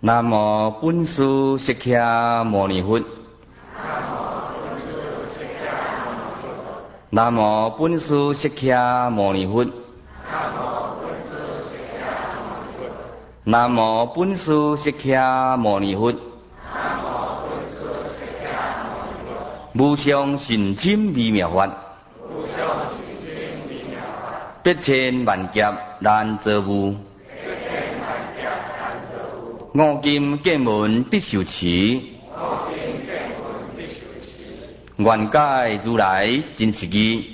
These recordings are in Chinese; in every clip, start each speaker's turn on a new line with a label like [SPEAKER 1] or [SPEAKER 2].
[SPEAKER 1] 南无本师释迦牟尼佛。南无本师释迦牟尼佛。南无本师释迦牟尼佛。无上甚深微妙法，百千万劫难遭遇。五金见闻得受持，愿解如来真实义。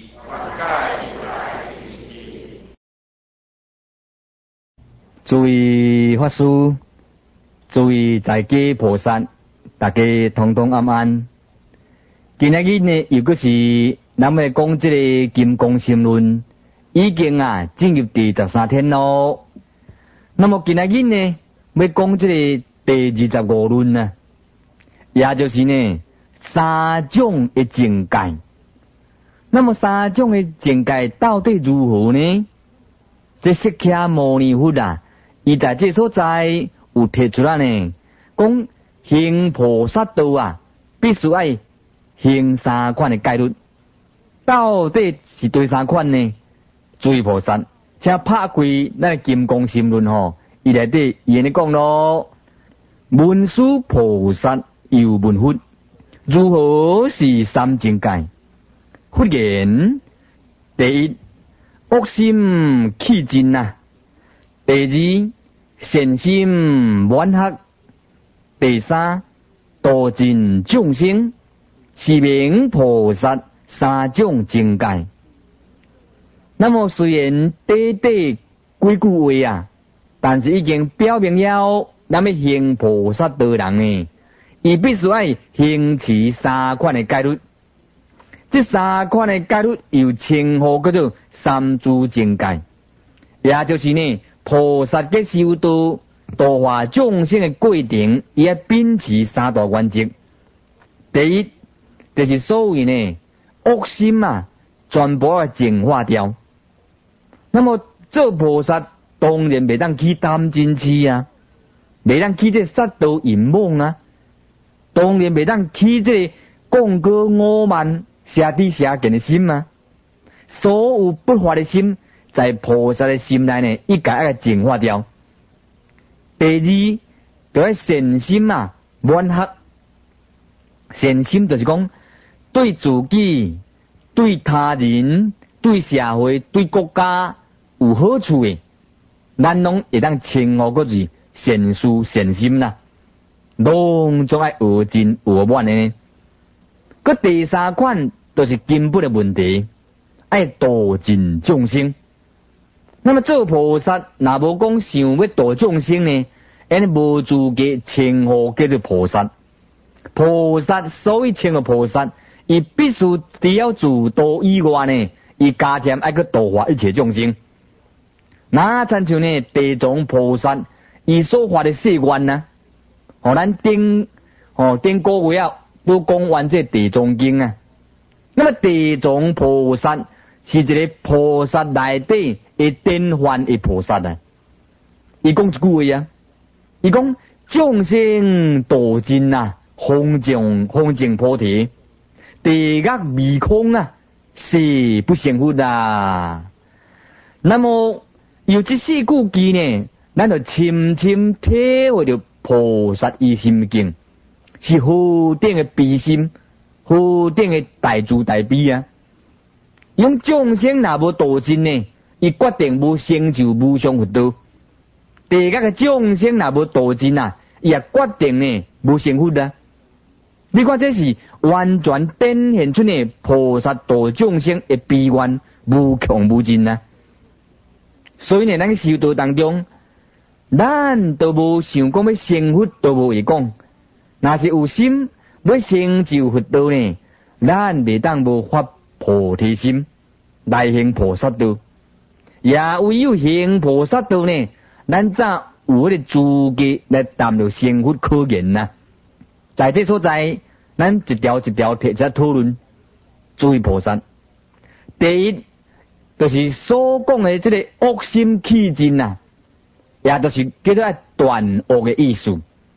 [SPEAKER 1] 诸位法师，诸位在家菩萨，大家通通安安。今仔日呢，又搁是咱们讲这个金刚心论，已经进入第13天咯。那么今仔日呢，要讲这个第25论啊，也就是呢三种的境界。那么三种的境界到底如何呢？这释迦牟尼佛伊在这所在有提出来呢，讲行菩萨道必须爱行三款的戒律。到底是对三款呢？诸位菩萨，请拍开咱金刚心论伊内底伊安尼讲咯。文殊菩萨又问佛，如何是三境界？佛言：第一，恶心起尽第二，善心满合；第三，度尽众生，是名菩萨三种境界。那么虽然短短几句话但是已经表明了，咱们行菩萨道人伊必须爱行持三款的戒律。这三款的戒律又称呼叫做三诸境界，也就是呢菩萨嘅修道度化众生的过程，伊要秉持三大原则。第一，就是所谓呢恶心全部要净化掉。那么做菩萨当然袂当起贪嗔痴袂当起这杀盗淫妄当然袂当起这讲过傲慢邪知邪见的心所有不法的心在菩萨的心内呢，一概要净化掉。第二，就要善心满合。善心就是讲对自己、对他人、对社会、对国家有好处的，咱拢会当称呼个是善事善心拢总爱学尽学满的。个第三款就是根本的问题，爱度尽众生。那么做菩萨，若无讲想要度众生呢，因无资格称呼叫做菩萨。菩萨所以称为菩萨，伊必须除了自度以外呢，伊加添爱去度化一切众生。那亲像呢地藏菩萨，伊所发的誓愿咱顶个月都讲完这地藏经那么地藏菩萨是一个菩萨内底的典范的菩萨伊讲一句话伊讲众生度尽方正菩提，地狱迷空是不成佛那么有这四句句呢，咱就深深体会到菩萨伊心境是何等的悲心，何等的大慈大悲用众生若无度尽呢，伊决定无成就无上佛道。地狱的众生若无度尽伊也决定呢无成佛你看这是完全展现出呢菩萨度众生的悲愿无穷无尽所以呢，咱修道当中，咱都无想讲要成佛，都无会讲。若是有心要成就佛道呢，咱袂当无发菩提心来行菩萨道。也唯有行菩萨道呢，咱才有迄个资格来谈到成佛可言在这所在，咱一条一条提出来讨论。诸位菩萨，第一就是所讲的这个恶心起尽也就是叫做断恶的意思。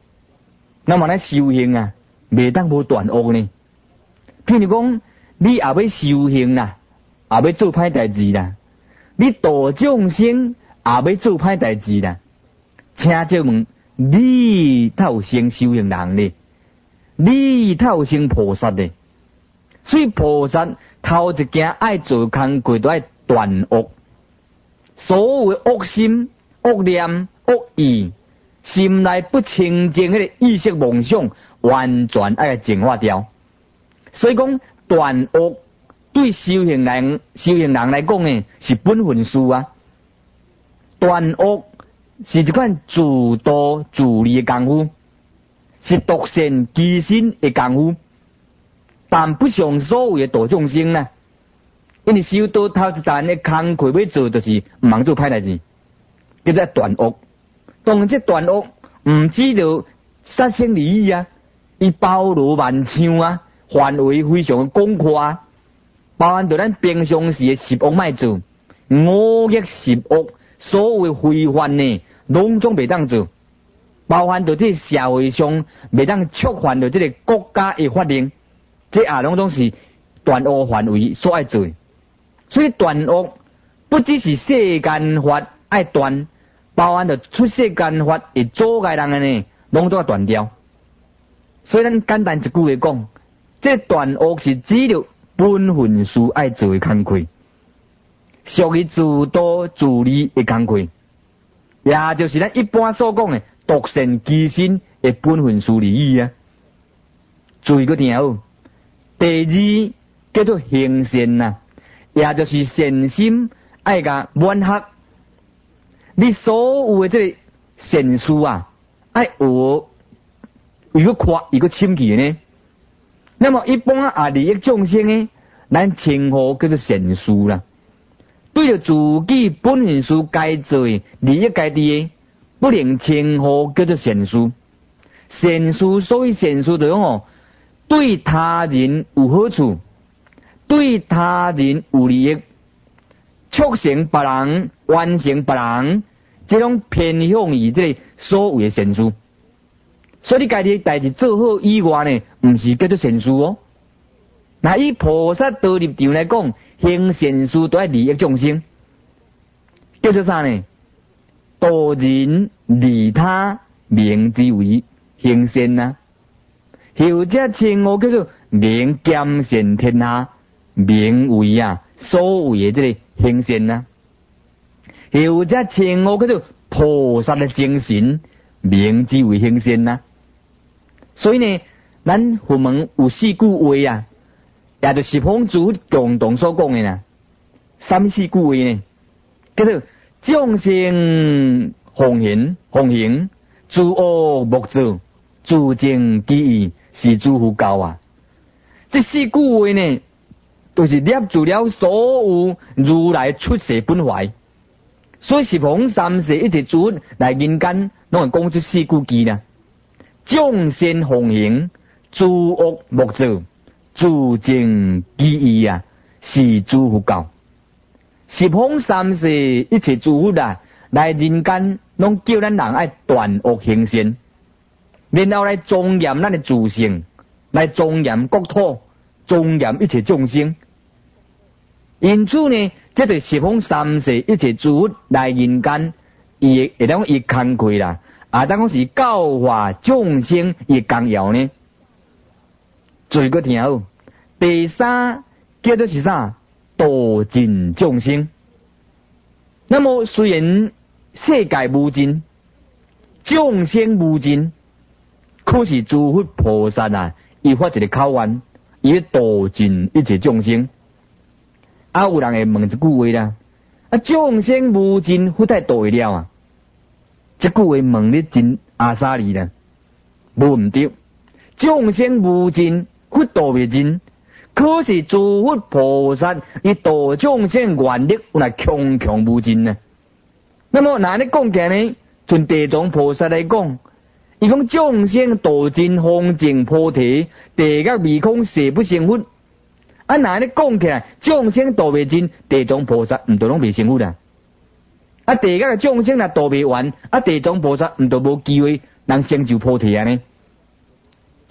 [SPEAKER 1] 那么咱修行啊，袂当无断恶呢。譬如讲，你也要修行啦，也要做歹代志啦，你度众生也要做歹代志啦。请借问，你才有成修行人呢？你才有成菩萨呢？所以菩萨头一件爱做工课，都爱断恶。所谓恶心、恶念、恶意，心内不清净迄个意识妄想，完全爱净化掉。所以讲断恶对修行人来讲呢，是本分事啊。断恶是一款自度自利的功夫，是独善其身的功夫，但不像所谓的度众生啦。因为修道头一站的工课要做，就是唔通做歹代志，叫做断恶。当然，这断恶唔只着杀生利益啊，伊包罗万象啊，范围非常的广阔啊，包含着咱平常时的十恶莫做，五逆十恶，所谓非法呢，拢总袂当做，包含着这社会上袂当触犯着这个国家的法令，这也拢总是断恶范围所爱做。所以断恶不只是世间法爱断，包含着出世间法会阻碍人的呢，拢都要断掉。所以咱简单一句话讲，这断恶是指着本分事爱做的工课，属于自度自利的工课，也就是咱一般所讲的独善其身的本分事利益啊。注意个听好，第二叫做行善啊。也就是善心爱甲满合，你所有的这善事啊，爱学一个夸一个深记呢。那么一般啊利益众生呢，咱称呼叫做善事啦。对着自己本分事该做利益该地的，不能称呼叫做善事。善事所以善事就讲对他人有好处。对他人有利益，促成别人，完成别人，这种偏向于这所谓的善事。所以你家己代志做好以外呢，唔是叫做善事哦。那以菩萨道立场来讲，行善事都要利益众生，叫做啥呢？度人利他，名之为行善啊。后者称呼叫做名兼善天下。名为啊，所谓的这个行善啊，后者称呼叫做菩萨的精神，名之为行善啊。所以呢，咱佛门有四句话啊，也就是佛祖共同所讲的啦。三四句话呢，叫做众生奉行，诸恶莫作，自净其意，是诸佛教啊。这四句话呢，就是捏住了所有如来出世本怀，所以十方三世一直主来人间，拢会讲出四句句啦。众生奉行，诸恶莫作，自净其意啊，是诸佛教。十方三世一切诸佛啊，来人间，拢叫咱人爱断恶行善，然后来庄严咱的自性，来庄严国土，庄严一切众生。因此呢，这对十方三世一切诸佛来人间，伊会当伊工课啦，当讲是教化众生伊功劳呢。最个听好，第三叫做是啥？度尽众生。那么虽然世界无尽，众生无尽，可是诸佛菩萨啊，伊发一个口愿，伊要度尽一切众生。有人会问一句话啦，众生无尽，佛在度了啊？这句话问你真阿萨利啦，无唔对。众生无尽，佛度未尽，可是诸佛菩萨伊度众生愿力有来强强无尽呢。那么哪里讲起来呢？从地藏菩萨来讲，伊讲众生度尽方正菩提，地觉未空誓不成佛。哪里讲起来，众生度未尽，地藏菩萨唔就拢未成佛啦。地觉众生若度未完，地藏菩萨唔就无机会能成就菩提啊呢？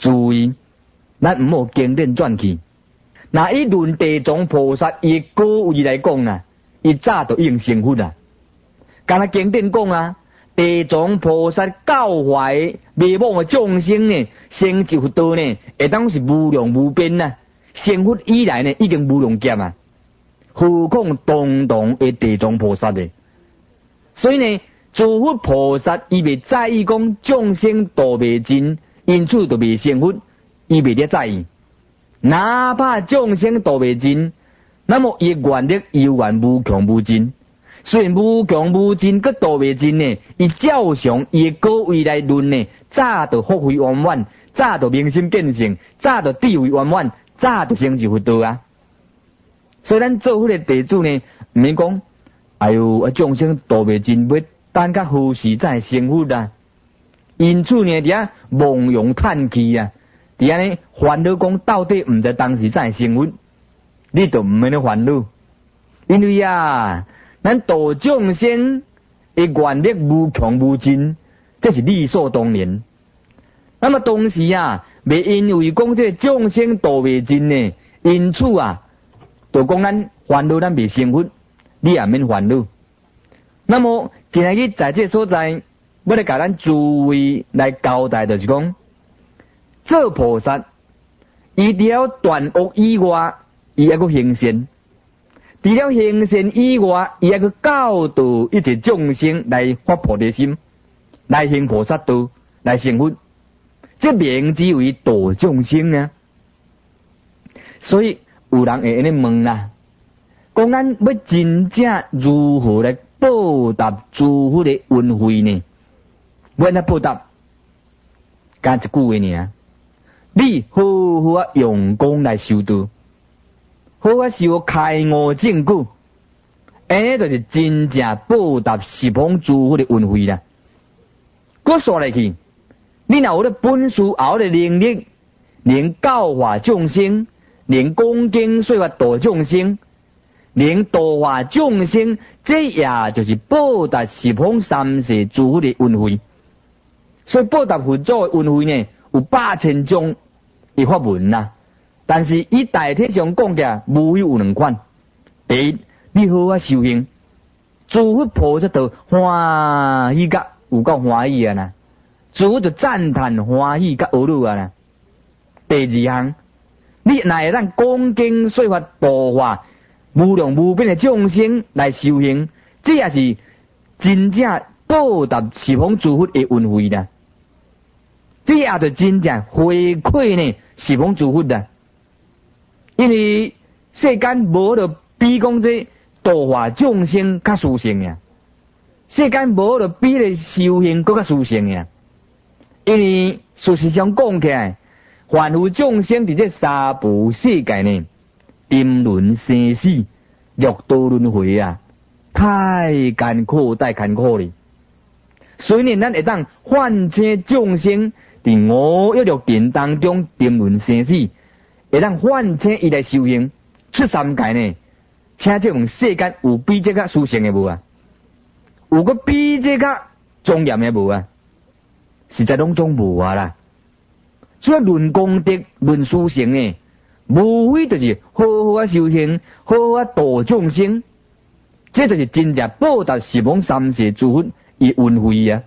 [SPEAKER 1] 注意，咱毋好经典转去。那以论地藏菩萨伊高位来讲啊，伊早就已经成佛啦。敢若经典讲啊，地藏菩萨教诲迷惘的众生呢，成就佛道呢，会当是无量无边呐。成佛以来呢，已经无量劫啊，何况堂堂的地藏菩萨呢？所以呢，诸佛菩萨伊未在意讲众生度未尽，因此就未成佛，伊未咧在意。哪怕众生度未尽，那么伊愿力犹原无穷无尽。虽然无穷无尽，佮度未尽呢，伊照常伊个位来论呢，早就福慧圆满，早就明心见性，早就智慧圆满，早就成就佛道啊！所以咱做佛的弟子呢，毋免讲，哎哟，众生度未尽，要等到何时才成佛啊？因此呢，伫遐妄用叹气啊，伫遐呢烦恼讲到底毋知当时才成佛，你就毋免咧烦恼，因为啊，咱度众生的愿力无穷无尽，这是理所当然。那么同时啊，未因为讲这众生度未尽呢，因此啊，就讲咱烦恼咱未成佛，你也免烦恼。那么今日在这所在，要来甲咱诸位来交代，就是讲，做菩萨，伊除了断恶以外，伊还佫行善。除了行善以外，伊还佫教导一切众生来发菩提心，来行菩萨道，来成佛。这名之为度众生啊！所以有人会安尼问啦，讲咱要真正如何来报答诸佛的恩惠呢？要安怎报答？讲一句话尔，你好好啊用功来修道，好好修开悟正果，安尼就是真正报答十方诸佛的恩惠啦。搁说来去。你若有咧本事，也有咧能力，能教化众生，能恭敬说法度众生，能度化众生，这也就是报答十方三世诸佛的恩惠。所以报答佛祖的恩惠呢，有8000种的法门啦。但是以大体上讲起来，无非有两款。第一，你好好修行，诸佛菩萨道欢喜甲有够欢喜啊啦。诸佛就赞叹欢喜甲懊恼啊啦。第二项，你若会当恭敬说法度化无量无边的众生来修行，这也是真正报答十方诸佛的恩惠啦。这也就真正回馈呢十方诸佛啦。因为世间无就比讲这度化众生较殊胜呀，世间无就比咧修行更较殊胜呀。因为事实上讲起来，凡夫众生伫这三部世界呢，沉沦生死、六道轮回啊，太艰苦，太艰苦哩。虽然咱会当唤醒众生伫五欲六尘当中沉沦生死，会当唤醒伊来修行出三界呢，请这种世间有比这个殊胜的无啊？有个比这个庄严的无啊？实在拢总无啊啦。所以论功德、论殊胜呢，无非就是好好啊修行，好好啊度众生，这就是真正报答十方三世诸佛以恩惠啊！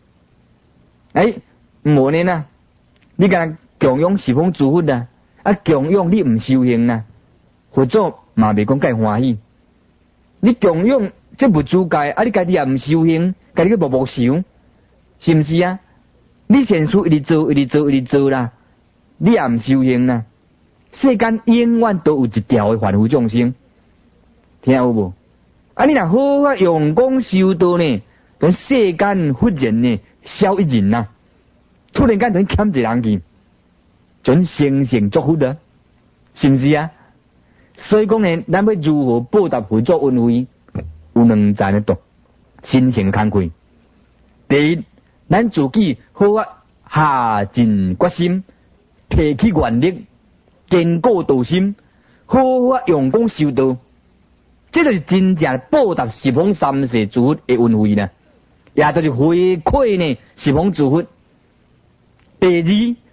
[SPEAKER 1] 无呢呐，你敢供养十方诸佛啊？供养你唔修行啊，佛祖嘛未讲介欢喜。你供养这不自界，你家己也唔修行，家己去默默想，是唔是啊？你善事一直做，一直做，一直做啦，你也唔修行啦。世间永远都有一条的凡夫众生，听有无？你若好好用功修道呢，等世间忽然呢少一人呐，突然间等欠一人去，准生成祝福的，是唔是啊？所以讲呢，咱要如何报答佛祖恩惠，有两层的道，心情慷慨。第一，咱自己好下尽决心，提起愿力，坚固道心，好用功修道，这就是真正报答十方三世诸佛的恩惠啦，也就是回馈呢十方诸佛。第二，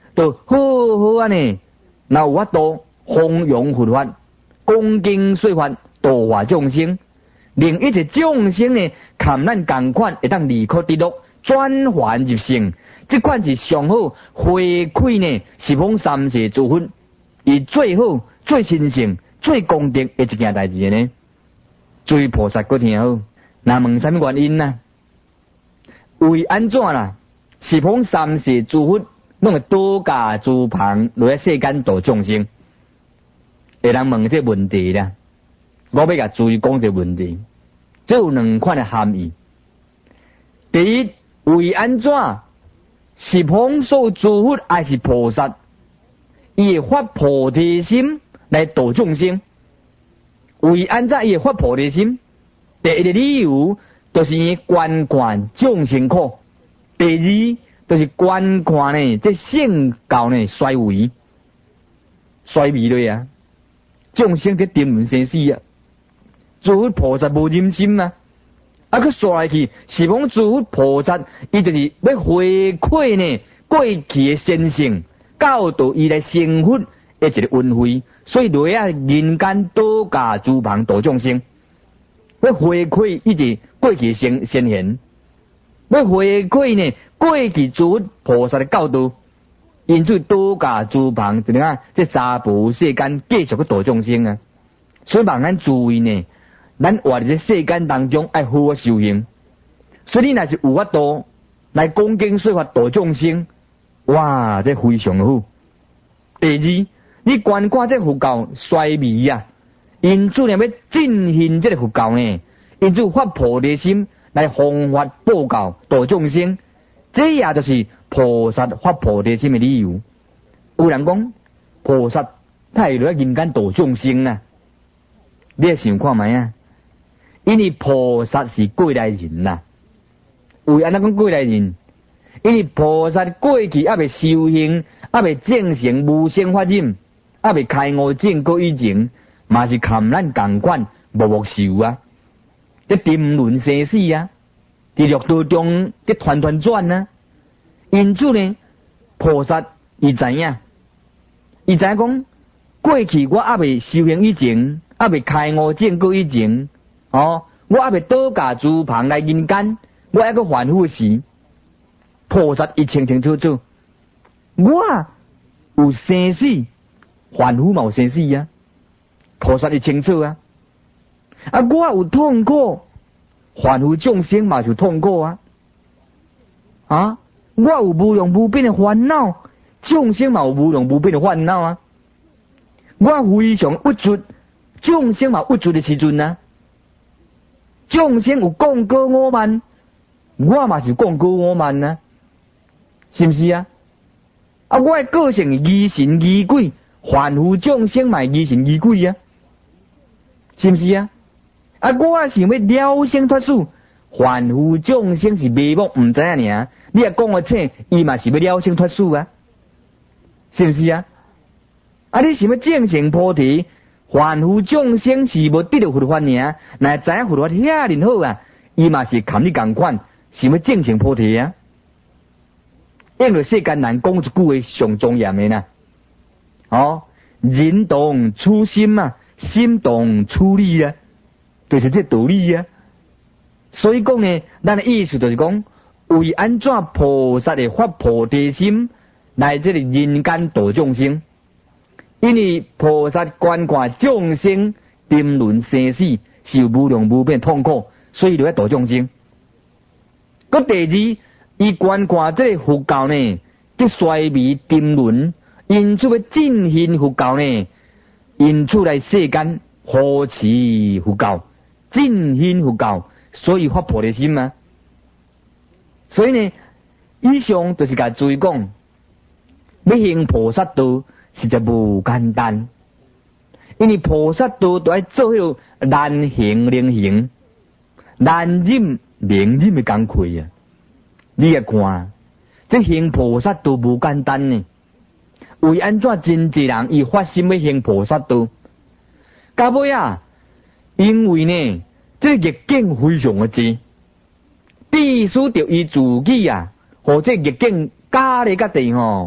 [SPEAKER 1] 就好好安尼，若有法度弘扬佛法，恭敬说法，度化众生，令一切众生呢，含咱共款会当离苦得乐，转还入圣。这款是上好回馈呢，十方三世诸佛，以最好、最神圣、最功德的一件代志呢。诸菩萨搁听好，那问什么原因呢？为安怎啦？十方三世诸佛拢会多驾诸旁来世间度众生。有人问这问题啦，我要甲注意讲这问题。这有两款的含义。第一，为安怎？十方所有诸佛还是菩萨，伊会发菩提心来度众生。为安怎伊会发菩提心？第一个理由就是伊观看众生苦；第二就是观看呢，这圣教呢衰微咧啊！众生在沉沦生死啊！诸佛菩萨无忍心啊！去刷来去，是讲诸佛菩萨，伊就是要回馈呢过去的先圣，教导伊来成佛的一个恩惠，所以来啊人间多驾诸旁度众生，要回馈一个过去先贤，要回馈呢过去诸佛菩萨的教导，因此多驾诸旁，怎样？这三部世间继续去度众生啊！所以望咱注意呢。咱活伫这世间当中，爱好好修行。所以你若是有法度来恭敬说法度众生，哇，这非常好。第二，你观看这佛教衰微啊，因此呢要振兴这个佛教呢，因此发菩提心来弘法布教度众生，这也就是菩萨发菩提心的理由。有人讲菩萨他会来人间度众生啊，你也想看卖啊？因为菩萨是过来人呐，为安怎讲过来人？因为菩萨过去还未修行，还未正成无生法忍，还未开悟正果以前，嘛是含咱共款默受啊，在沉沦生死啊，在六道中在团团转啊。因此呢，菩萨伊知影讲，过去我还未修行以前，还未开悟正果以前。我还未多驾诸旁来人间，我还个凡夫时，菩萨一清清楚楚，我有生死，凡夫嘛有生死啊，菩萨一清楚啊，我有痛苦，凡夫众生嘛就痛苦啊，我有无量无边的烦恼，众生嘛有无量无边的烦恼啊，我非常不足，众生嘛不足的时阵啊。众生有讲过我慢，我嘛是讲过我慢啊，是不是啊？我的个性疑神疑鬼，凡夫众生嘛疑神疑鬼啊，是不是啊？我想要了生脱死，凡夫众生是迷茫唔知影尔，你也讲我切，伊嘛是要了生脱死啊，是不是啊？你想要正成菩提？凡夫众生是无得到佛法尔，若知影佛法遐尼好啊，伊嘛是含你共款，是要正成菩提啊。因为世间人讲一句话上庄严的呐，人动初心啊，心动初理啊，就是这道理啊。所以讲呢，咱的意思就是讲，为安怎菩萨的发菩提心来这里人间度众生。因为菩萨观看众生沉沦生死，是有无量无边痛苦，所以就要度众生。第二，伊观看这个佛教呢，在衰微沉沦，因此要振兴佛教呢，因此来世间护持佛教，振兴佛教，所以发菩提心啊。所以呢，以上就是甲注意讲，要行菩萨道。实在无简单，因为菩萨道都要做迄个难行能行、难忍能忍的工课啊！你也看，这行菩萨道无简单呢。为安怎真济人伊发心要行菩萨道？到尾啊，因为呢，这逆境非常的多，必须着伊自己啊，或者逆境加咧个地吼。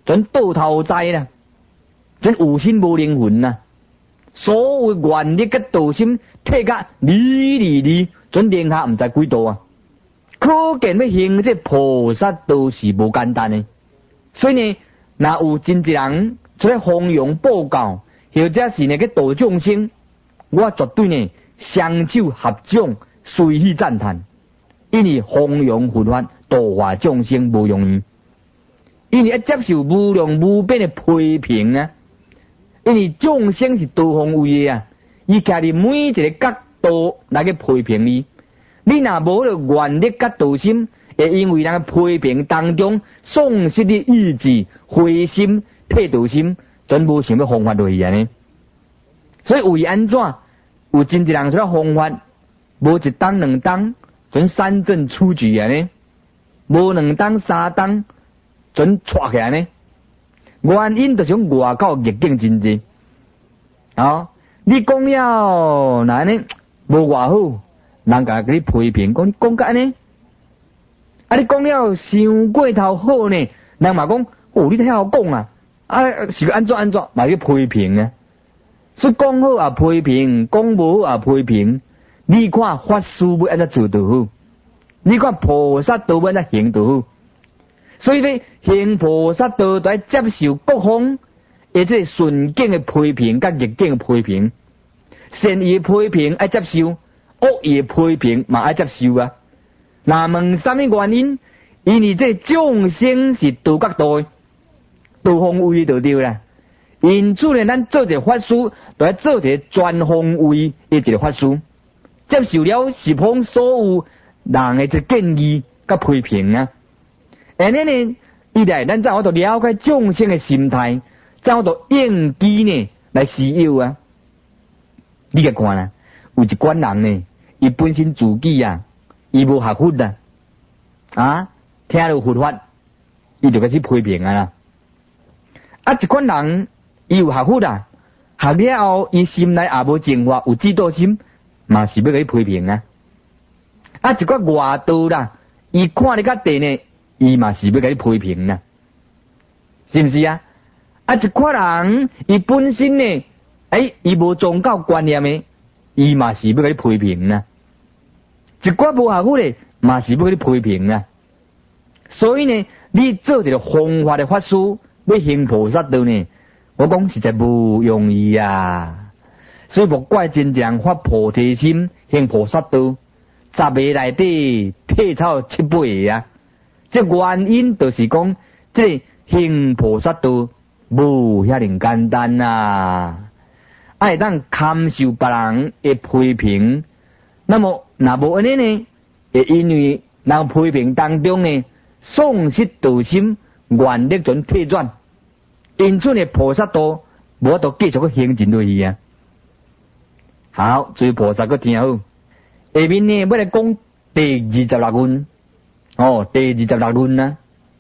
[SPEAKER 1] 全倒头栽啦，全有心无灵魂啦。所有愿力甲道心退甲离，全零下毋知几度啊！可见要行这菩萨道是无简单的。所以呢，若有真一人出来弘扬布教，或者是呢去度众生，我绝对呢双手合掌，随喜赞叹。因为弘扬佛法、度化众生无容易，因为要接受无量无边的批评啊。因为众生是多方位的啊，伊徛伫每一个角度来去批评你。你若无了愿力甲道心，会因为人批评当中丧失你意志、灰心、退道心，全无想要弘法落去安尼。所以为安怎有真一人出来弘法，无一当两当，全三阵出局安尼，无两当三当，全错起来呢。原因就是外口逆境真济啊！你讲了那安尼无偌好，人家给你批评，讲你讲甲安尼，啊你讲了伤过头好呢，人嘛讲哦你太好讲啊，啊是个安怎，嘛去批评啊。所以讲好也批评，讲无好也批评。你看法师要安怎做就好，你看菩萨道要安怎行就好。所以呢，行菩萨道就要接受各方，而且顺境的批评甲逆境的批评，善意的批评要接受，恶意的批评嘛要接受啊。那问什么原因？因为这众生是道角度的，道方位就对啦。因此呢，咱做一个法师，就要做一个全方位的一个法师，接受了十方所有人的这建议甲批评啊。安尼呢，伊来咱才好着了解众生的心态，才好着应机呢来使用啊。你甲看啦，有一款人呢，伊本身自己啊，伊无学佛啊，听到佛法，伊就开始批评啊啦。啊，一款人伊有学佛学了后，伊心内也无净化，有嫉妒心，嘛是要甲伊批评啊。啊，一款外道啦，伊看你较地呢。伊嘛是要甲你批评啦，是毋是啊？啊，一款人伊本身呢，伊无宗教观念的，伊嘛是要甲你批评啦。一寡无学佛的，嘛是要甲你批评啦。所以呢，你做一个弘法的法师，要行菩萨道呢，我讲实在无容易啊。所以莫怪真正发菩提心，行菩萨道，10个内底退草7、8个啊。这原因就是讲，这行菩萨道无遐尼简单啊！爱当堪受别人的批评，那么若无安尼呢？会因为人批评当中呢，丧失道心，愿力全退转，因此呢，菩萨道无法度继续去行进落去啊！好，诸位菩萨个听好，下面呢要来讲第26论。第26论啊，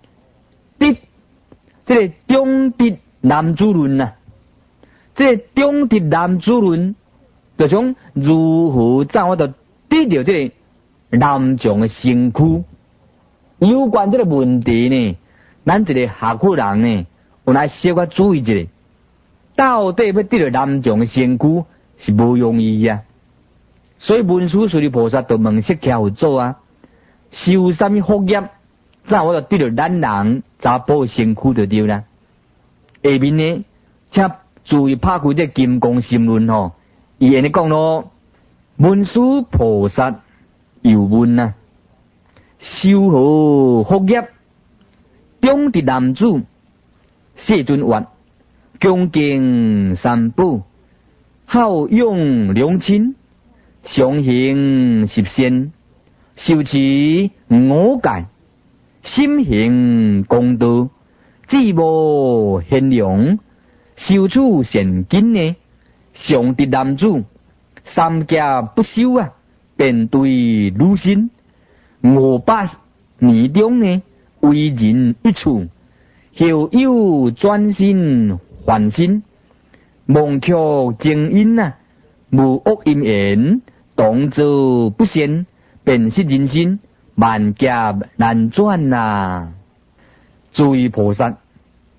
[SPEAKER 1] 这个中德男子论啊，这个中德男子论，就讲如何才我得得到这个男众的身躯。有关这个问题呢，咱一个学佛人呢，有来小可注意一下，到底要得到男众的身躯是无容易啊。所以文殊师利菩萨就问释迦佛祖啊。修什么福业，才我就得到咱人查甫身躯就对啦。下面呢，请注意拍开这金刚心论吼，伊安尼讲咯，文殊菩萨又问啊，修何福业？中德男子，世尊曰：恭敬三宝，好用良亲，常行十善。修持5戒，心行公道，志无贤良，修处善根呢？上德男子3戒不修啊，便对女身500年中呢，为人一处，后有转心还心，忘却正因啊，无恶因缘，当作不善。便是人生万劫难转啊！诸位菩萨，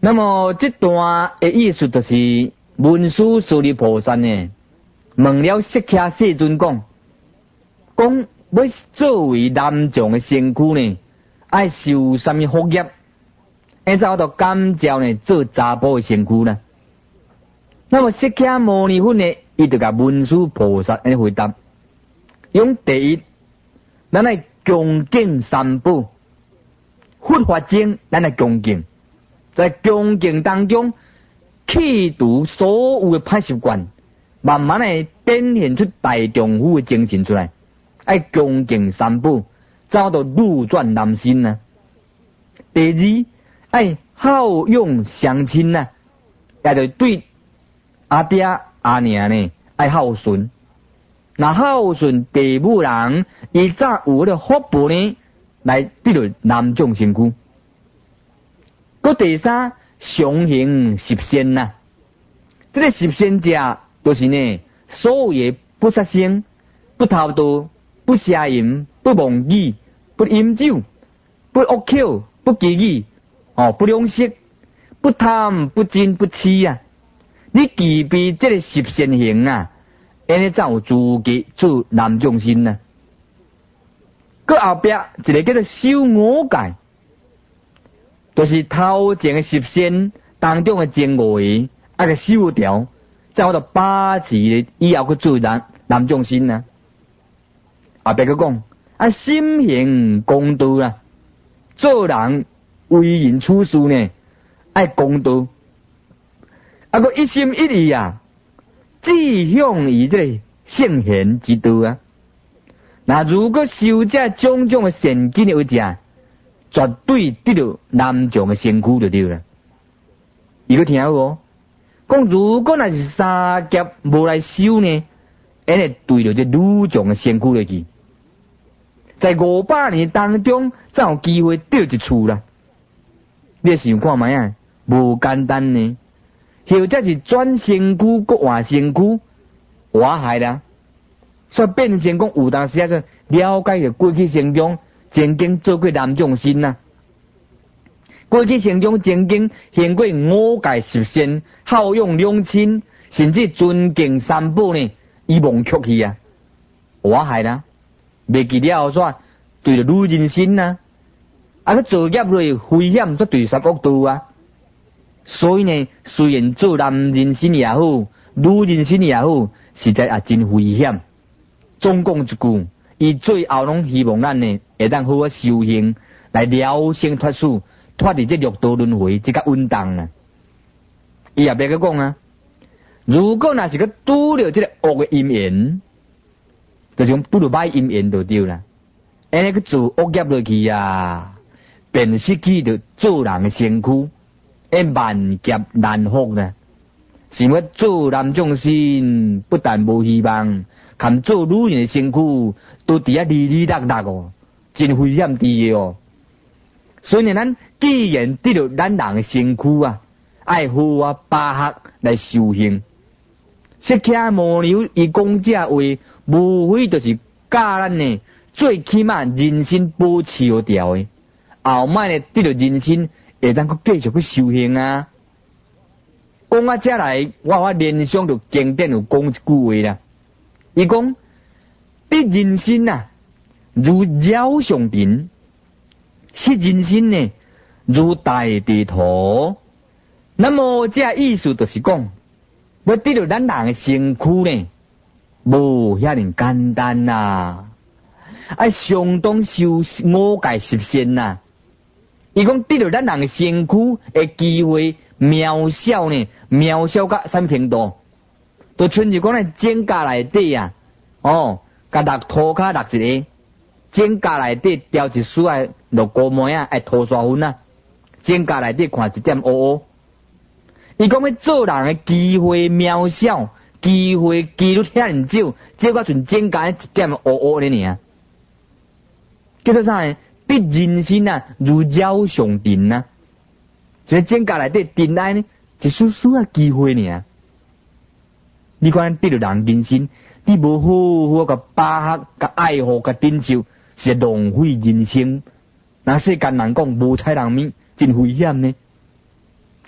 [SPEAKER 1] 那么这段的意思就是文殊师利菩萨呢，问了释迦世尊讲要作为男众的身躯呢，爱受什么福业？按照到感召呢，做查甫的身躯呢？那么释迦牟尼佛呢，伊就甲文殊菩萨安尼回答：用第一，咱来恭敬三宝，佛法经咱来恭敬，在恭敬当中去除所有的歹习惯，慢慢的展现出大丈夫的精神出来。爱恭敬三宝，走到路转男心啊。第二，爱孝用乡亲啊，也就对阿爹阿娘呢爱孝顺。那孝顺父母人，伊早有了福报呢，来得到男众身躯。个第三，常行十善啊。这个十善者，就是呢，所谓不杀生、不偷盗、不邪淫、不妄语、不饮酒、不恶口、不绮语、不两舌、不贪、不嗔、不痴啊！你具备这个十善行啊，安尼才有资格做男众身啊。个后壁一个叫做修五戒，就是头前的十善当中的前五个，个修掉，才有到把持以后去做男众身啊。后壁佢讲心行公道啦，做人为人处事呢，爱公道，个一心一意啊，志向于这个圣贤之道啊。那如果修这种种的善根而者，绝对得到男众的身躯就对了。伊个听好哦，讲如果那是三劫无来修呢，安尼对着这女众的身躯落去。在500年当中，才有机会得一处啦。你想看卖啊？无简单呢。或者是转身躯，搁换身躯，我害啦。所以变成讲有当时啊，了解着过去生中曾经做过男众身呐。过去生中曾经行过五戒十善，孝用两亲，甚至尊敬三宝呢，伊忘却去啊。我害啦。袂记了煞对着女人身啊，个作业类危险煞对杀恶道啊。所以呢，虽然做男人身也好，女人身也好，实在也真危险。总讲一句，伊最后拢希望咱呢会当好好修行，来了生脱死，脱离这六道轮回，这个稳当啊。伊也别个讲啊，如果若是个拄着这个恶的因缘，就是讲拄着歹因缘就对啦。安尼去做恶业落去啊，便失去着做人的身躯，万劫难复呢。想要做男众身，不但无希望，含做女人的身躯，都伫哩哩落落哦，真危险的哦。所以呢，咱既然得到咱人的身躯啊，爱好啊巴学来修行。释迦牟尼佛伊讲这话，无非就是教咱呢，最起码人生保持好条的，后摆呢得到人生会当去继续去修行啊。讲啊，这来我联想到经典有讲一句话啦，伊讲得人生啊，如鸟上尘，失人生呢如大地土。那么这意思就是讲，要得到咱人的身躯呢，无遐尼简单呐，相当修五戒十善呐。伊讲得到咱人的身躯的机会渺小呢，渺小到什么程度？就像是讲咧，肩胛内底啊，甲落涂骹落一个，肩胛内底掉一丝啊，落高梅啊，爱涂刷粉啊，肩胛内底看一点乌乌。伊讲要做人的机会渺小，机会几率遐尼少，只个像肩胛一点乌乌咧尔。叫做啥呢？得人生啊，如鸟上尘啊！这肩胛内底尘埃呢，一丝丝啊机会尔。你看得到人人生，你无好好个把握、个爱护、个珍惜，是浪费人生。那世间人讲无采人命，真危险呢。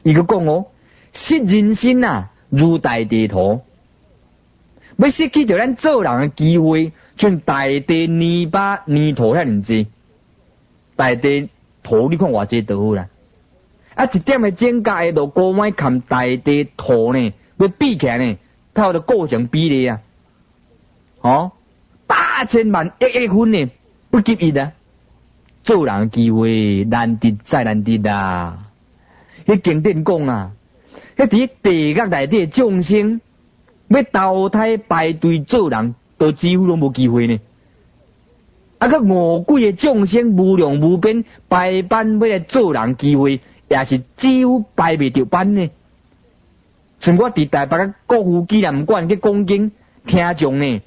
[SPEAKER 1] 伊个讲哦，失人心啊，如大地土。要失去着咱做人的机会，像大地泥巴泥土遐尼济。大地土你看偌济就好啦。啊，一点的增加的就高买含大地土呢，要比起来呢，它有个构成比例啊。哦，8000万亿分呢，不及伊啊。做人机会难得再难得啊！迄经典讲啊，迄伫地狱内底众生要投胎排队做人，都几乎拢无机会呢。啊，个五鬼的众生无量无边排班要来做人机会，也是几乎排袂着班呢。像我伫台北国父纪念馆去讲经听众呢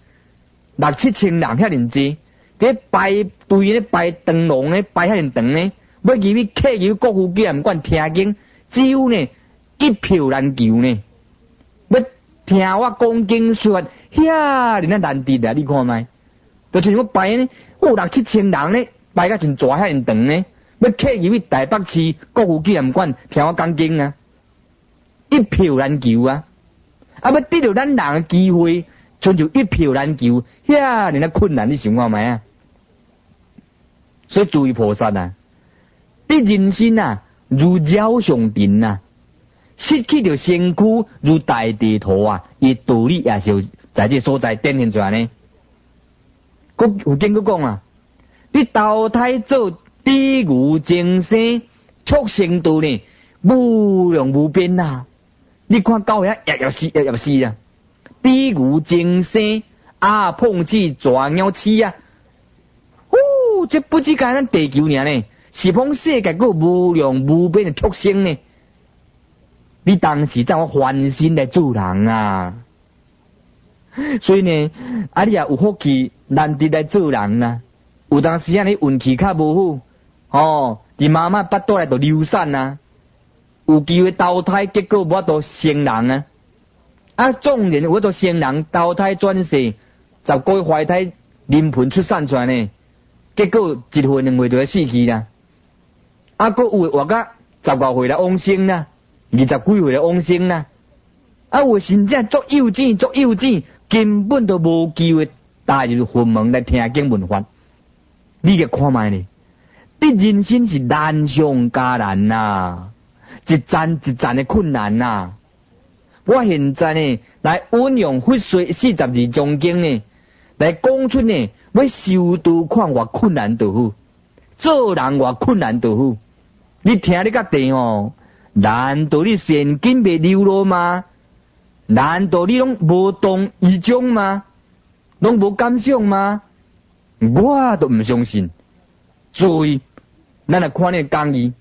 [SPEAKER 1] ，6-7千人遐尼济。伫排队咧排长龙咧排遐尼长咧，要入去客入国父纪念馆听经，只有呢一票难求呢。要听我讲经说，遐尼难得啊！你看卖，就像我排呢，有6-7千人咧排甲像蛇遐尼长咧，要客入去台北市国父纪念馆听我讲经啊，一票难求啊！啊，要得到咱人的机会，像就一票难求，遐尼困难，你想看卖啊？所以诸位菩萨啊，得人心啊，如鸟上尘啊，失去着身躯如大地土啊，伊道理也是在这所在展现出来呢。有经过讲啊，你投胎做地狱精生，畜生道呢，无量无边啊！你看到遐夜死啊！地狱精生啊，碰起蛇鸟鼠啊！这不只干咱地球尔呢，是碰世界个无量无边的畜生呢。你当时怎我翻身来做人啊？所以呢，啊你也有福气，难得来做人啊。有当时啊，你运气较无好，哦，伫妈妈腹肚内就流产啊，有机会投胎，结果无法度成人啊。啊，纵然有法度成人，投胎转世，10个月怀胎临盆出产出来呢。结果1岁2岁就要死去啦，啊，佫有活到10多岁来往生啦，20几岁来往生啦，啊，有甚至作幼稚，根本都无机会踏入佛门来听经闻法。你个看卖呢？你人生是难上加难呐，一站一站的困难呐。我现在呢来运用佛说42章经呢，来讲出呢。要修道看偌困难就好，做人偌困难就好。你听你甲地哦，难道你现金袂流露吗？难道你拢无动于衷吗？拢无感想吗？我都唔相信。所以，咱来看呢讲义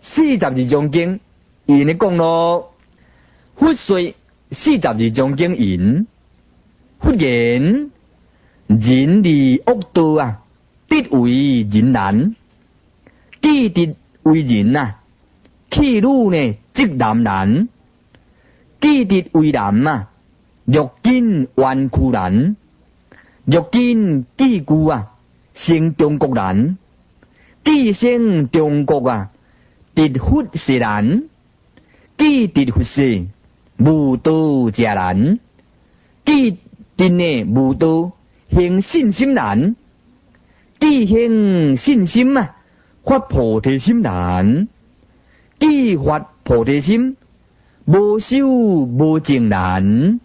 [SPEAKER 1] 42章经，伊呢讲咯，佛说42章经言，佛言。人离恶道啊，得为人难；既得为人啊，去路呢即难难；既得为难啊，若今弯曲难；若今既故啊，生中国难；既生中国啊，得佛是难；既得佛是无道者难；既得呢无道。行信心难，既行信心啊，发菩提心难；既发菩提心，无修无证难。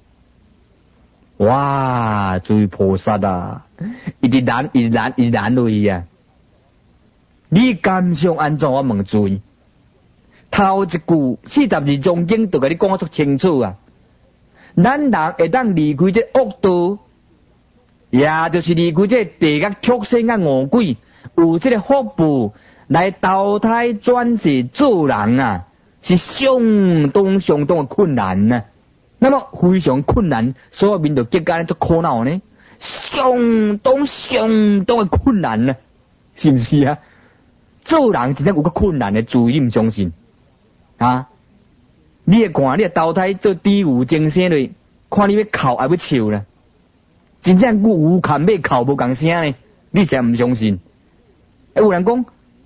[SPEAKER 1] 哇，诸位菩萨啊，一直难落去啊！你感想安怎？我问诸位，头一句42章经就甲你讲得足清楚啊！咱人会当离开这恶道。也就是离开这地狱畜生啊恶鬼，有这个福报来投胎转世做人啊，是相当的困难啊。那么非常困难，所有面就结果做苦恼呢，相当的困难啊，是不是啊？做人真正有个困难的，注意唔相信啊！你也看，你投胎做地狱精生类，看你要哭还要笑啦。真正有坎要哭无共声呢，你才唔相信。有人讲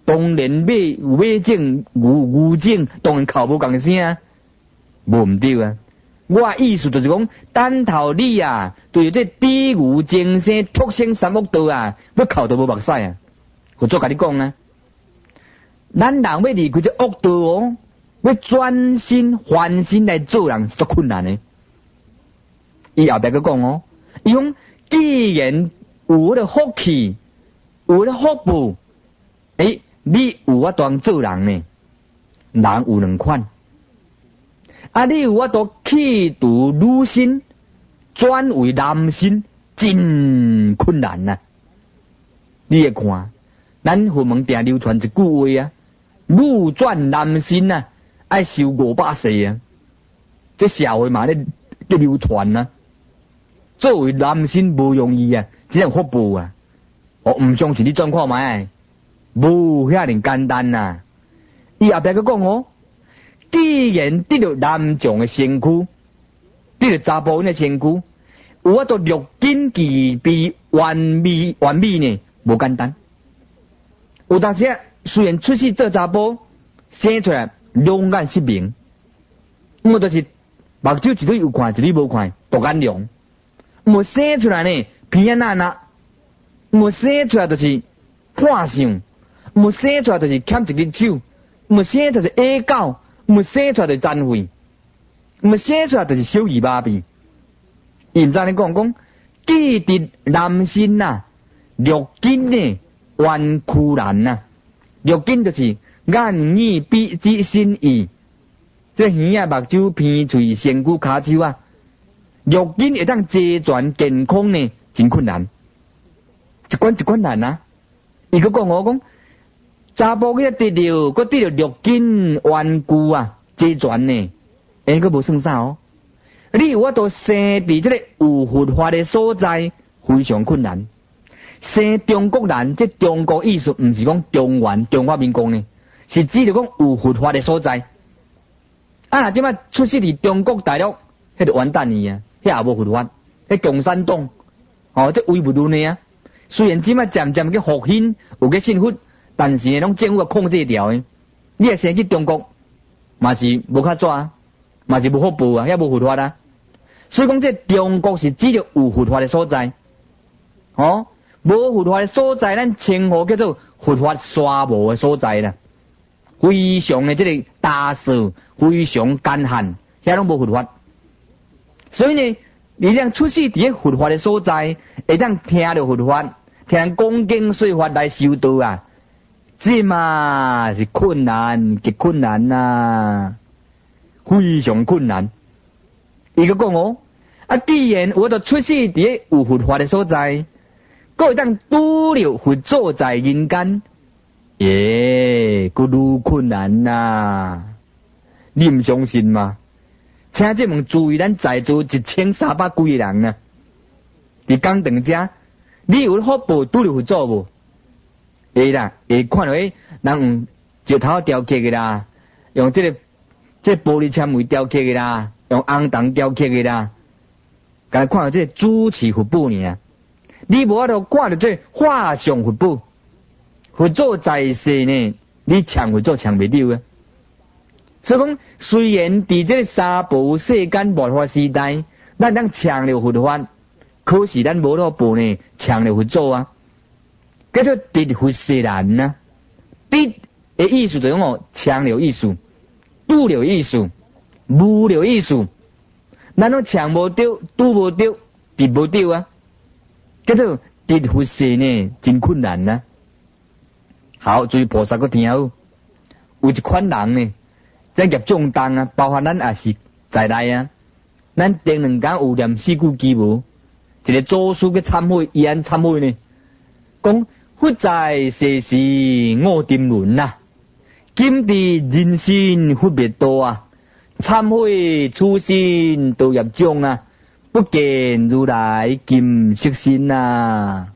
[SPEAKER 1] 当然马种、牛种，当然哭无共声，无毋对啊。我意思就是讲，等头你啊，对这比牛精生、畜生三恶道啊，要哭都无目屎啊！我做甲你讲啊，咱人要离开这恶道哦，要转心翻身来做人是足困难的。伊后壁佮讲哦，伊讲既然有迄个福气，有迄个福报，你有法当做人呢？人有两款。你有法度去除女身，转为男身，真困难啊！你会看，咱佛门定流传一句话啊：女转男身啊，爱受500世啊！这社会嘛咧流传啊。作为男身无容易啊，只有福报啊！我唔相信你转看卖，无遐尼简单啊！伊后壁佮讲哦。既然得到男将的身躯，得到查甫人的身躯，有法度六根具备完美呢，无简单。有当时虽然出世做查甫，生出来两眼失明，我就是目睭一对有看，一对无看，独眼龙。我生出来呢，鼻眼烂啦，我生出来就是破相，我生出来就是欠一只手，我生出来是下狗。我生出来就残废，我生出来就是小儿麻痹。伊毋知你讲，既得男身呐，六根呢弯曲难呐。六根就是眼耳鼻舌身意，这耳啊目睭鼻喙身躯骹手啊，六根会当齐全健康呢，真困难。一关难啊！伊佮讲我讲。查甫囝得到，佮得到六根顽固啊，齐全呢，佮无算啥哦。你有法度生伫这个有佛法的所在，非常困难。生中国人，这中国意思毋是讲中华民国呢，是指着讲有佛法的所在。若即摆出世伫中国大陆，迄就完蛋去啊！迄也无佛法，迄共产党，这唯物论的啊。虽然即摆渐渐去复兴，有去信佛。但是呢，拢政府控制掉的，你也生去中国，嘛是无较早，嘛是无福报啊，也无佛法啊。所以讲，这中国是只有有佛法的所在，无佛法的所在，咱称呼叫做佛法沙漠的所在啦。非常的这个大事，非常干旱，遐拢无佛法。所以呢，你让出世伫佛法的所在，会当听到佛法，听人讲经说法来修道啊。这嘛是困难，极困难呐，非常困难。伊个讲哦，既然我都出世伫有佛法的所在，佮会当拄着佛祖在人间，佫愈困难呐。你唔相信吗？请这问注意，咱在座1300几个人啊，伫讲堂遮，你有福报拄着佛祖无？会啦，会看到人石头雕刻的啦，用这玻璃纤维雕刻的啦，用红铜雕刻的啦，敢看到这主持佛宝呢？你无法度看到这画像佛宝，佛祖在世呢，你抢佛祖抢袂到啊！所以讲，虽然伫这三宝世间末法时代，咱当抢了佛法，可是咱无落报呢，抢了佛祖啊！叫做得佛世难呐，得的意思就是讲抢了意思，拄了意思，无了意思，咱拢抢无到，拄无到，得无到啊！叫做得佛世呢，真困难呐。好，注意菩萨个听好，有一款人呢，这业重重啊，包括咱也是在内啊。咱顶两天有念四句偈无，一个祖师嘅忏悔，伊安忏悔呢，讲。佛在世时我沉沦呐，今伫人生佛灭道啊，忏悔初心道业障啊，不见如来金色身呐。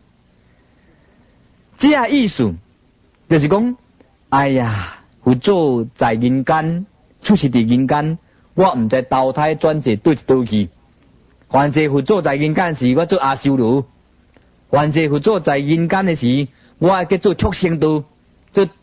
[SPEAKER 1] 这意思就是讲，哎呀，佛祖在人间，出世伫人间，我唔知投胎转世对一倒去。凡是佛祖在人间时，我做阿修罗。凡是佛祖在人间的时，我叫做畜生道，做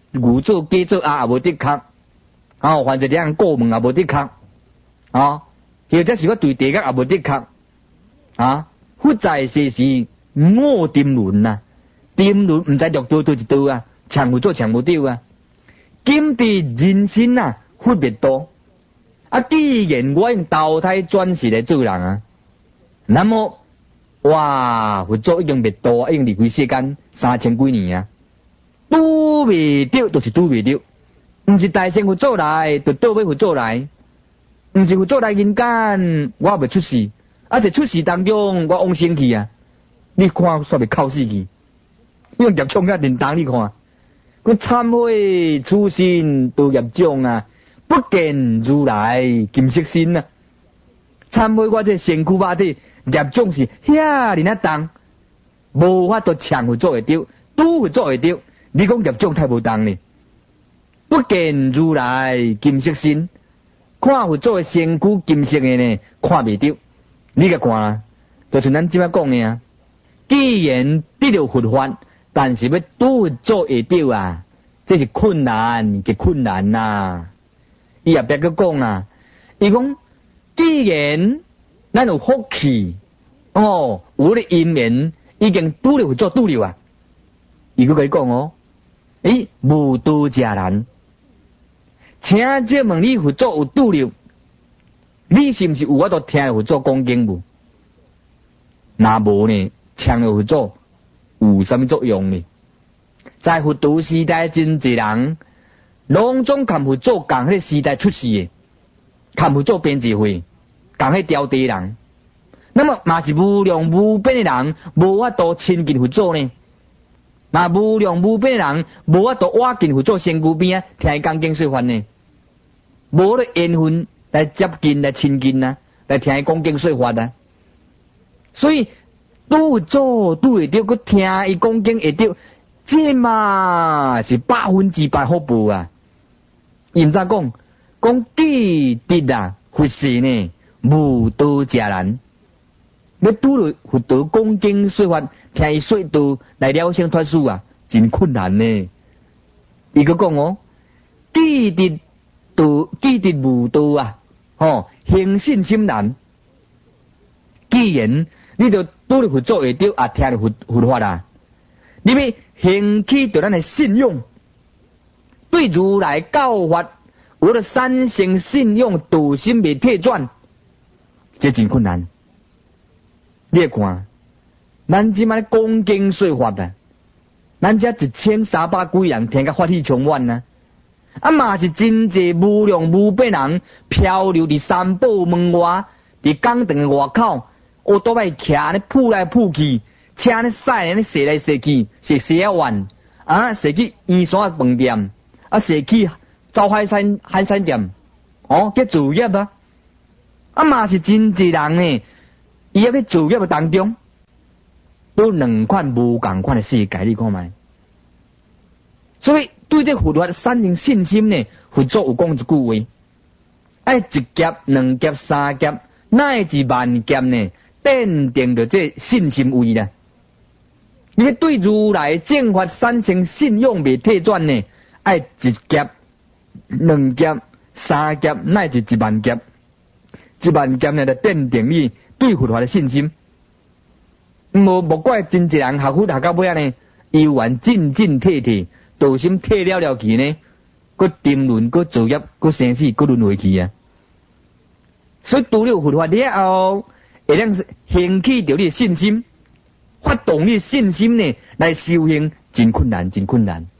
[SPEAKER 1] 牛做鸡做鸭也无得确，反正两过门也无得确，或者是我对地角也无得确，佛在世时我沉沦啊，沉沦唔知落倒一道啊，抢佛做抢无到啊，今伫人生啊，佛灭多，既然我用投胎转世来做人啊，那么哇，佛祖已经灭度，已经离开世间3000几年啊，拄未到就是拄未到，毋是大乘佛祖来，就倒尾佛祖来，毋是佛祖来人间，我未出世，在出世当中我往生去啊，你看煞未哭死去，用业障遐认同你看，我忏悔初心度业障啊，不见如来金色身啊，忏悔我这身躯肉体业障是遐尼重，无法度抢佛祖会着，拄佛祖会着，你讲业障太无重呢？不见如来金色身，看佛祖的身躯金色的呢，看未着。你甲看啊，就是咱即摆讲的啊。既然得到佛法，但是要拄佛祖会着啊，这是困难嘅困难呐。伊也别个讲啊，伊讲既然咱有福气，有咧因缘，已经拄了佛祖拄了啊。伊佫甲你讲无拄者难。请借问你佛祖有拄了，你是毋是有法度听佛祖讲经无？若无呢，听了佛祖有啥物作用呢？在佛陀时代真济人，拢总看佛祖共迄个时代出世的，看佛祖编辑会，共迄条地人，那么嘛是无量无边的人，无法度亲近佛祖呢。那无量无边的人，无法度挖进佛祖身躯边听伊讲经说法呢，无咧缘分来接近来亲近啊，来听伊讲经说法啊。所以拄佛祖拄会着，佮听伊讲经会着，这嘛是100%福报啊！伊毋知讲既得啊，佛事呢，无拄者难。要拄着佛陀讲经说法，听伊说道来了生脱死啊，真困难呢。伊佫讲既得无道啊，行信心难。既然你就拄着佛祖会着，听着佛法啊，你要兴起着咱的信用，对如来教法有了产生信用，笃心未退转，这真困难。你看，咱即摆讲经说法啊，咱遮1300几人听甲法喜充满啊，嘛是真济无量无边人漂流伫三宝门外，伫港场的外口，乌多摆徛咧扑来扑去，车咧驶咧踅来踅去，踅啊弯踅去圆山饭店，踅去走海产店，去自业啊，嘛是真济人呢。伊喺自业当中，都两款无共款的世界，你看卖。所以对这佛法产生信心呢，佛祖有讲一句话：爱一劫、两劫、三劫，乃至万劫呢，奠定着这信心位啦。因为对如来正法产生信用未退转呢，爱一劫、两劫、三劫，乃至10000劫。10000劫呢，就奠定你对佛法的信心。无怪真济人学佛学到尾呢，犹原进退退，道心退了去呢，佮沉沦，佮造业，佮生死，佮轮回去啊。所以除了佛法了后，会当兴起着你的信心，发动你的信心呢，来修行，真困难，真困难。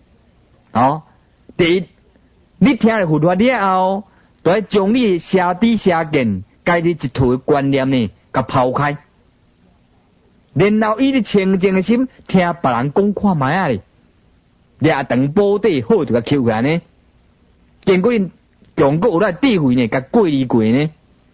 [SPEAKER 1] 第一，你听了佛法了后，就要将你的邪知邪见，家己一套的观念呢，甲抛开，然后以你清净的心听别人讲看卖啊咧，掠长宝地好就甲捡起来呢，经过因强国有咱智慧呢，甲过滤过呢，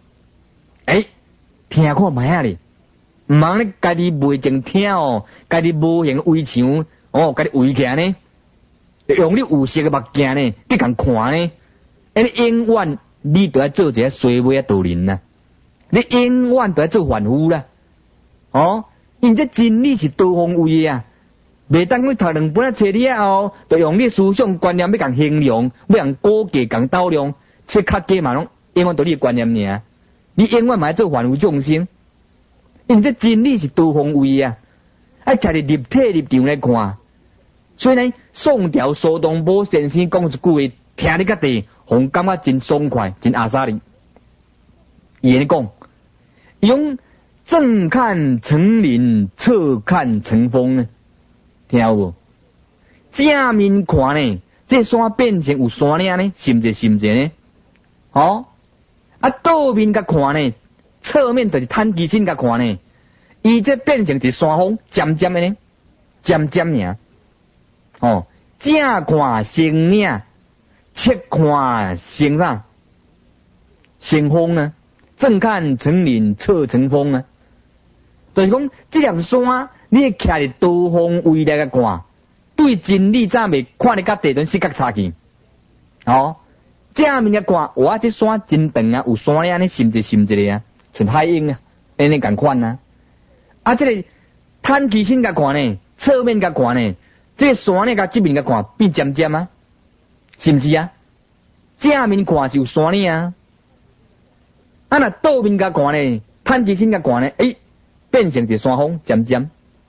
[SPEAKER 1] 听看卖啊咧，毋通咧家己袂净听家己无形围墙家己围起来呢，用你有色的目镜呢，去共看呢。你永远你都要做一个衰尾道人呐，你永远都要做凡夫啦。因这真理是多方位啊， 袂当你读2本册了后，就用你思想观念要共形容，要共估计、共斗量，切较加嘛拢永远都你观念尔。你永远嘛做凡夫众生，因为这真理是多方位啊，爱徛伫立体立场来看。所以呢，宋朝苏东坡先生讲一句话，听你甲地，互感觉真爽快，真阿萨利。伊安尼讲，用正看成林，侧看成峰呢，听有无？正面看呢，这山变成有山岭呢，是毋是呢？哦，啊倒面甲看呢，侧面就是摊机身甲看呢，伊这变成一山峰，尖尖的呢，尖尖尔。哦，正看成岭，侧看成啥？成峰呢？正看成林，侧成峰啊。就是讲，这粒山，你徛伫多方位来个看，对真理早未看得甲地段视觉差去。哦，正面个看，哇，这山真长啊，有山岭呢，是毋是咧啊？像海鹰啊，安尼共款啊。啊，这个摊机身甲看呢，侧面甲看呢。这个山呢，甲这面甲看变尖尖啊，是毋是啊？正面看是有山岭啊，啊那倒面甲看呢，摊机身甲看呢，变成一山峰尖尖。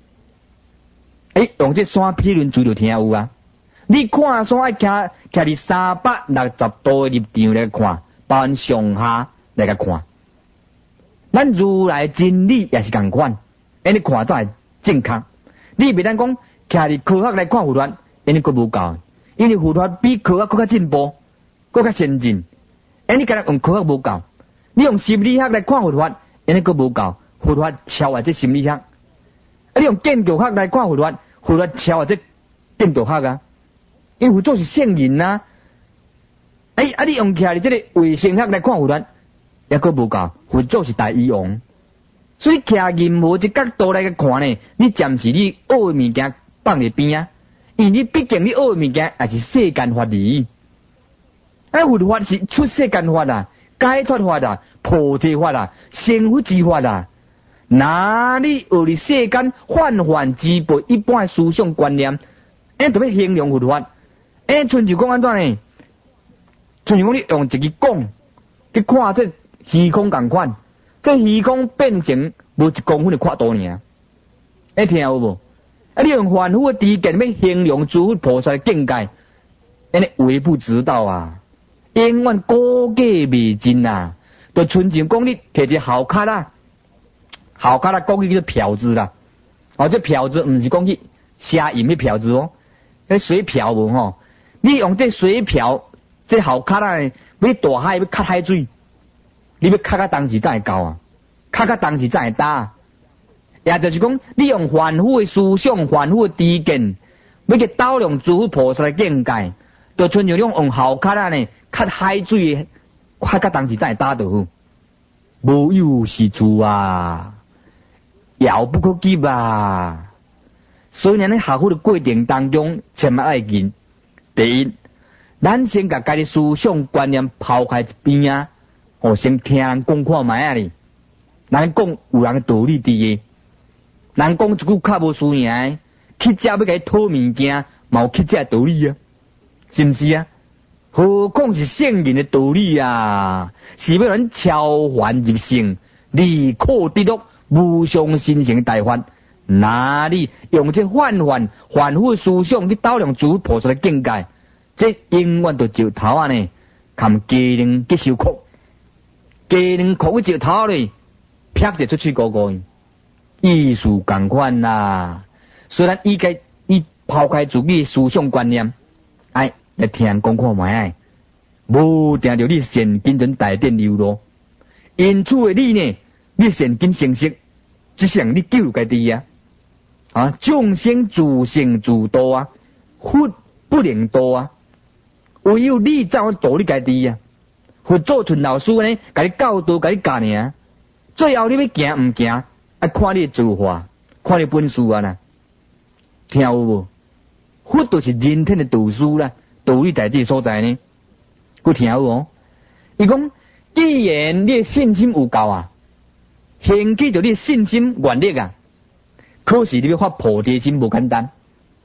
[SPEAKER 1] 用这山批论主就听有啊。你看山爱徛伫360度的立场来看，包含上下来甲看。咱如来真理也是共款，安尼看才会正确。你袂当讲。徛伫科学来看佛法，安尼佫无够，因为佛法比科学佫较进步，佫较先进。安尼干那用科学无够，你用心理学来看佛法，安尼佫无够，佛法超越这心理学。啊，你用建筑学来看佛法，佛法超越这建筑学啊。因为佛祖是圣人啊。你用徛伫这个卫生学来看佛法，也佫无够，佛祖是大医王。所以徛任何一角度来看呢，你暂时你学的物件。放伫边啊，因为你毕竟你学的物件也是世间法理，佛法是出世间法啊，解脱法啊，菩提法啊，成佛之法啊。哪里学伫世间泛泛之辈一般的思想观念，特别形容佛法，纯就讲安怎呢？纯就讲你用一支讲去看这虚空共款，这虚空变成无1公分的宽度尔，听有无？你用凡夫的知见要形容诸佛菩萨的境界，安尼微不足道啊，永远估计未尽啊。就纯情讲你摕一个校卡啦，校卡啦讲起叫做票子啦。这票子毋是讲去写印的票子哦，迄水漂无吼。你用这水漂，这校卡啦，要大海要吸海水，你要吸到当时才会够啊，吸到当时才会打。也就是讲，你用凡夫的思想、凡夫的知见，要去斗量诸佛菩萨的境界，就亲像用校卡啦呢，吸海水的，吸到当时才会打到好，无有是处啊，遥不可及啊。所以呢，学佛的过程当中，千万爱紧。第一，咱先甲家己思想观念抛开一边啊，先听人讲看卖啊哩。人讲有人道理伫个。人讲一句较无输赢，乞食要甲伊讨物件，嘛有乞食道理啊，是毋是啊？何况是圣人的道理啊，是要咱超凡入圣，离苦得乐，无上心性大法。哪里用这泛夫思想去斗量诸菩萨的境界，这永远都石头啊呢，含鸡卵去受苦，鸡卵苦去石头咧，劈就出去高高。意思共款啦，虽然伊抛开自己思想观念，来听人讲看卖，无定着你善根准大典流露，因此的你呢，你善根成熟，只想你救家己啊！众生自性自度啊，佛不能度啊，唯有你才会度你家己啊！佛祖像老师呢，甲你教导，甲你教尔，最后你要行毋行？看你做法，看你本事啊啦，听有无？佛就是人天的导师啦，道理在这所在呢。佮听有无？伊讲，既然你的信心有够啊，兴起着你的信心愿力啊，可是你要发菩提心无简单。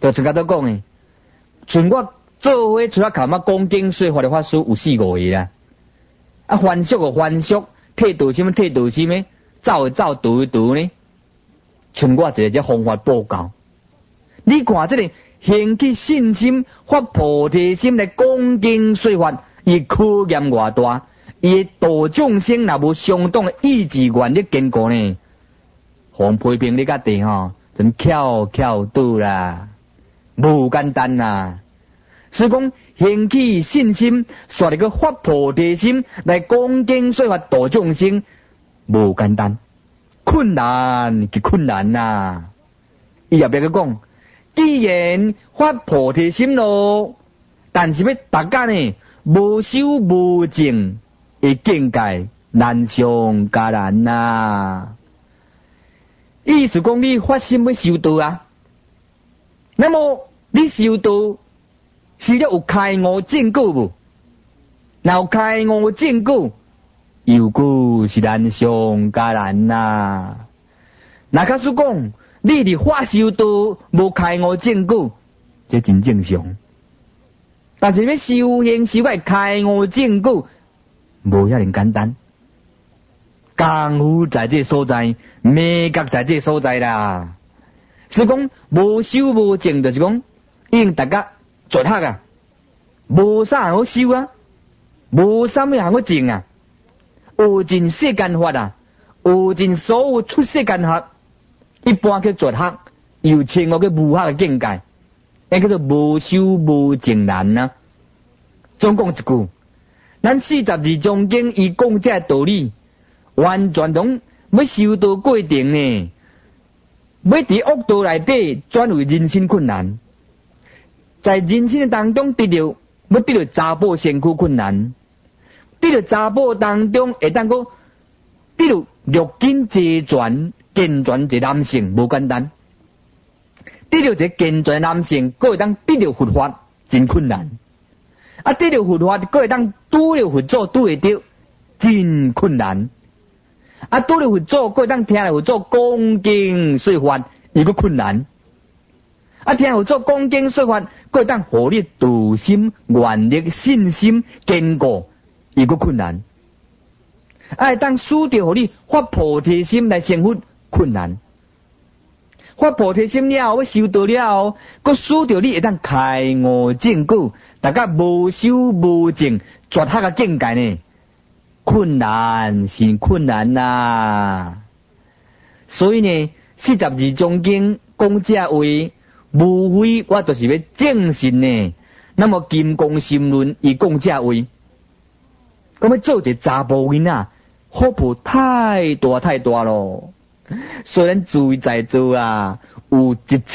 [SPEAKER 1] 就像甲都讲诶，像我做伙除了靠讲经说法的法师有4-5个啦。啊，翻俗就翻俗，剃度心剃度心诶，走就走，读就读呢。像我一个这方法报告，你看这个兴起信心、发菩提心来讲经说法，伊考验偌大，伊度众生若无相当的意志愿力坚固呢，黄批评你甲地吼，真巧拄啦，无简单啦。所以讲兴起信心，煞入个发菩提心来讲经说法度众生，无简单，困难极困难呐。伊也别个讲，既然发菩提心咯，但是要大家呢无修无证的境界难上加难呐。意思讲你发心要修道啊，那么你修道是了有开悟证据无？若有开悟证据，又故是难上加难呐。那假使讲你伫法修道无开悟证据，这真正常。但是要修行修个开悟证据，无遐尼简单。功夫在这所在，美觉在这所在啦。所以讲无修无证，就是讲因大家绝学啊，无啥好修啊，无啥物好证啊，学尽世间法啊，学尽所有出世间学，一般叫绝学，又称我叫无学的境界，那叫做无修无证难啊。总讲一句，咱42章经伊讲这道理，完全拢要修道过程呢，要伫恶道内底转为人生困难。在人生当中要得到查甫身躯困难，得到查甫当中会当个得到六根齐全健全一男性无简单，得到一个健全男性，佫会当得到佛法真困难，啊得到佛法佫会当拄了佛祖拄会着真困难，啊拄了佛祖佫会当听了佛祖讲经说法伊佫困难。啊，听佛祖讲经说法，佫当互你道心、愿力、信心坚固，伊佫困难。啊，当使着互你发菩提心来成佛困难。发菩提心了后，要修道了后，佫使着你会当开悟证据，大家无修无证，绝学个境界呢，困难是困难呐。所以呢，42章经讲这话。无非我就是要证实呢。那么金刚心论伊讲这话，咁要做一个查甫囡仔，福报太大咯。虽然注意在座啊，有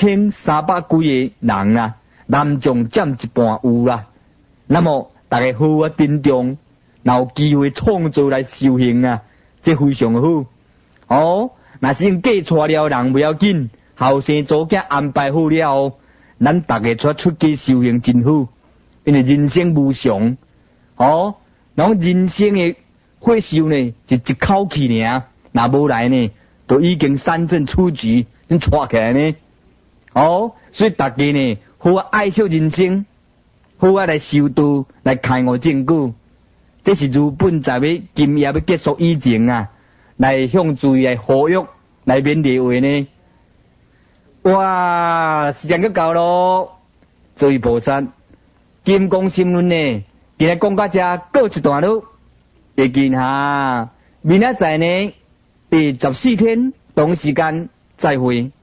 [SPEAKER 1] 1300几个人啊，男众占一半有啦。那么大家好啊，珍重，若有机会创造来修行啊，这非常好。哦，若是嫁娶了人不要紧。后生祖家安排好了后，咱大家出家修行真好，因为人生无常，哦，然后人生的火烧呢，是一口气尔，若无来呢，就已经三振出局，恁带起来呢，哦，所以大家呢，好爱惜人生，好来修道，来开悟证据，这是如本在要今夜要结束以前啊，来向诸位来呼吁，来勉励话呢。哇，时间就到咯，诸位菩萨，金刚心论呢，今日讲到这告一段落，会见下，明仔载呢，第14天同时间再会。